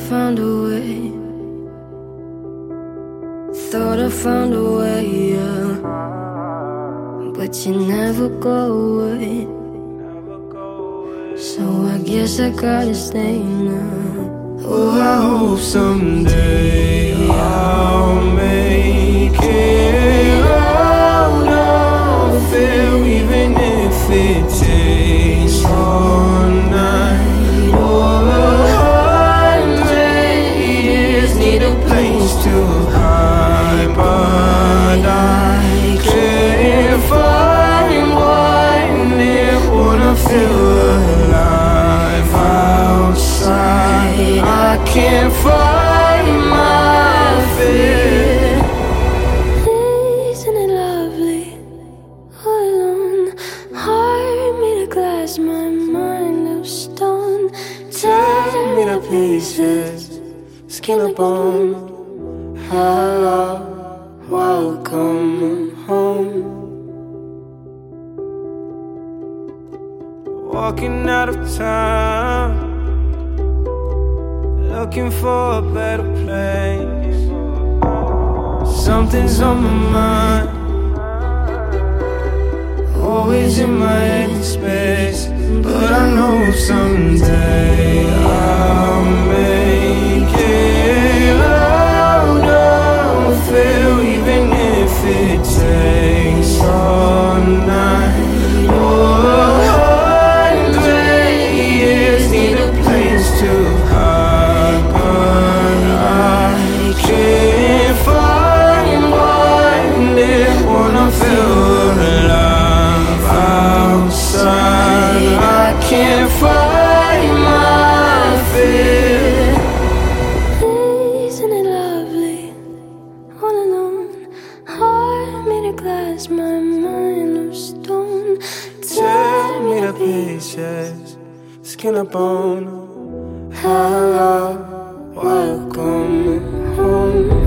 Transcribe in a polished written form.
found a way. Thought I found a way, yeah. But you never go away. So I guess I gotta stay now. Oh, I hope someday I'll make it out of there, even if it takes all night or 100 years. Need a place to hide, but I can't find one there. Wanna feel alive outside. I can't find my fear. Isn't it lovely? All alone, heart made of glass, my mind of stone. Tear me to pieces, skin and bone. Hello, welcome home. Walking out of town, looking for a better place. Something's on my mind, always in my head space. But I know someday I'll make it out of here, even if it takes all night or 100 years. Need a place to hide, but I can't find one there. Wanna feel alive outside. I can't find my fear. Isn't it lovely? All alone, heart made of glass, my mind of stone. Tear me to pieces, skin and bone. Hello, welcome home.